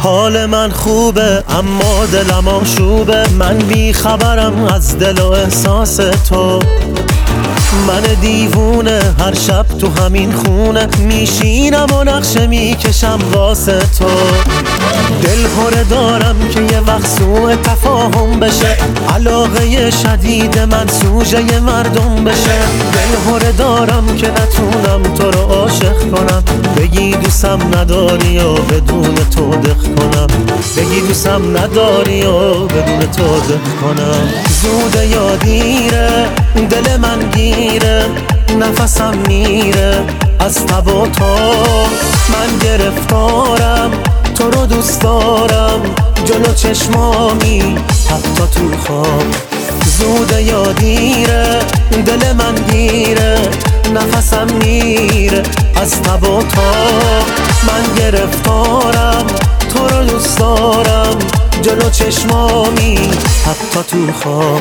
حال من خوبه اما دلم آشوبه، من بی خبرم از دل و احساس تو. من دیوونه هر شب تو همین خونه میشینم و نقشه میکشم واسه تو. دل هره دارم که یه وقت سوء تفاهم بشه، علاقه شدید من سوژه مردم بشه. دل هره دارم که نتونم تو رو عاشق کنم، بگی دوستم نداری و بدون تو دق کنم، بگی دوستم نداری و بدون تو دق کنم. زوده یا دیره دل من گیره، نفسم میره از تب و تو. من گرفتارم تو رو دوست دارم، جلو چشمامی حتی تو خواب. زوده یا دیره دل من گیره، نفسم میره از تب و تو. من گرفتارم تو رو دوست دارم، جلو چشمامی حتی تو خواب.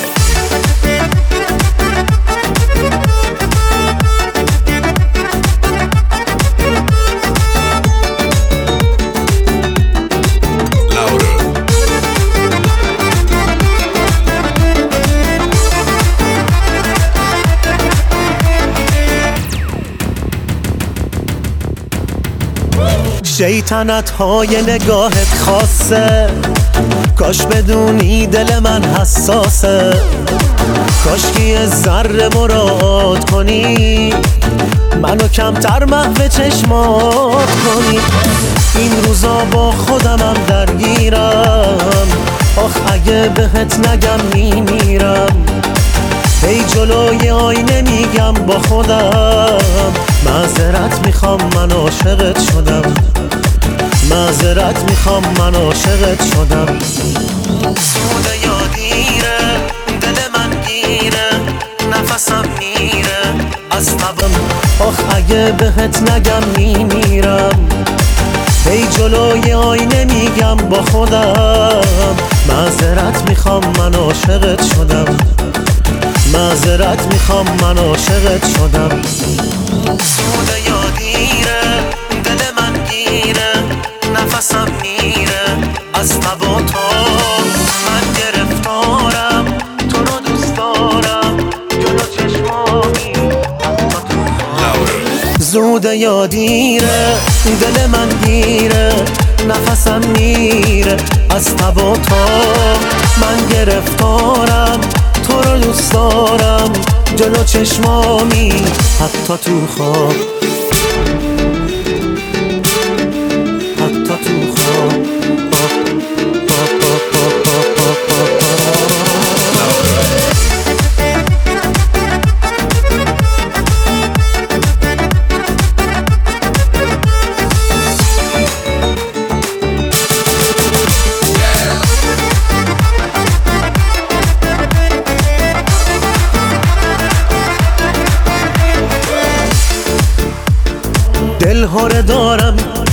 شیطنت های نگاهت خاصه، کاش بدونی دل من حساسه. کاش که یه ذره مراعات کنی، منو کمتر محو چشمات کنی. این روزا با خودمم درگیرم، آخ اگه بهت نگم میمیرم. هی جلوی آینه میگم با خودم، معذرت میخوام من عاشقت شدم، معذرت میخوام من عاشقت شدم. سوده یا دیره دل من گیره، نفسم میره از تبم، آخ اگه بهت نگم میمیرم. هی جلوی آینه میگم با خودم، معذرت میخوام من عاشقت شدم، معذرت میخوام من عاشقت شدم. سوده یا دیره دل من گیره، نفسم میره از تب و تو. من گرفتارم تو رو دوست دارم، جلو چشمامی حتی تو خواب. زوده یا دیره دل من گیره، نفسم میره از تب و تو. من گرفتارم تو رو دوست دارم، جلو چشمامی حتی تو خواب، حتی تو خواب. دل هره دارم